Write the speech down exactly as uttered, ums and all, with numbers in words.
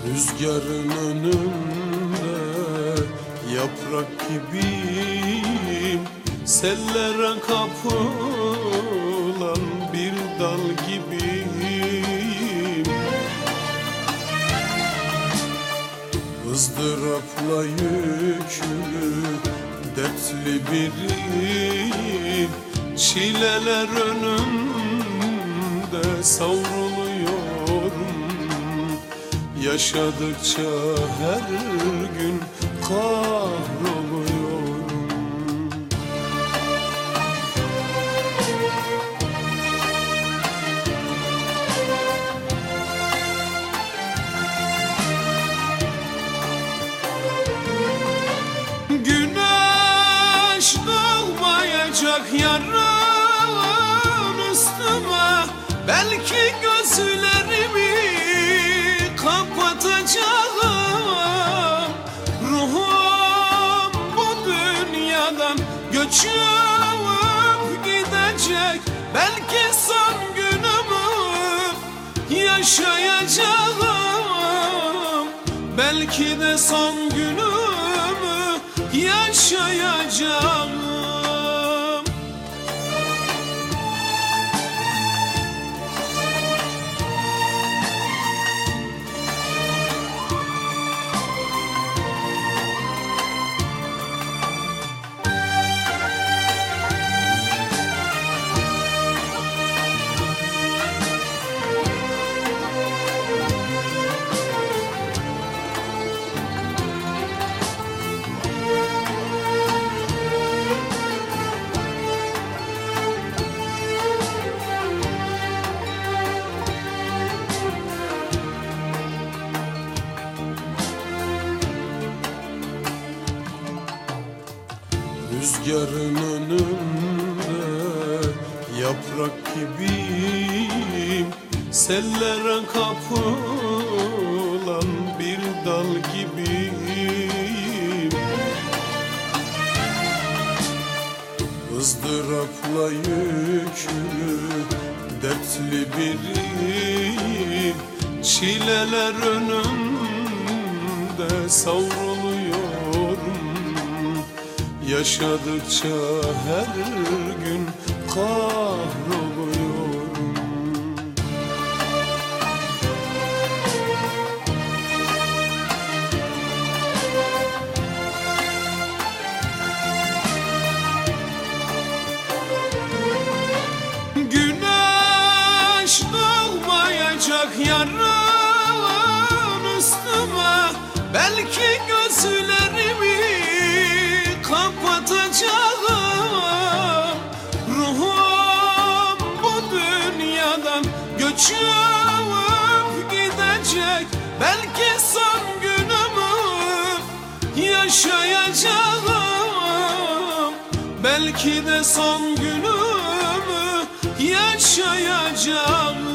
Rüzgarın önünde yaprak gibiyim, sellere kapılan bir dal gibiyim. ızdırapla yüklü dertli biriyim, çileler önümde savruluyorum. Yaşadıkça her gün kahroluyorum. Güneş doğmayacak yarın üstüme, belki gözlerimi kapatacağım. Ruhum bu dünyadan göçüp gidecek, belki son günümü yaşayacağım. Belki de son günümü yaşayacağım. Rüzgarın önünde yaprak gibiyim, sellere kapılan bir dal gibiyim. ızdırapla yüklü dertli biriyim, çileler önümde savruluyorum. Yaşadıkça her gün kahroluyorum. Güneş doğmayacak yarın üstüme, belki gözlerimi kapatacağım. Ruhum bu dünyadan göçüp gidecek, belki son günümü yaşayacağım. Belki de son günümü yaşayacağım.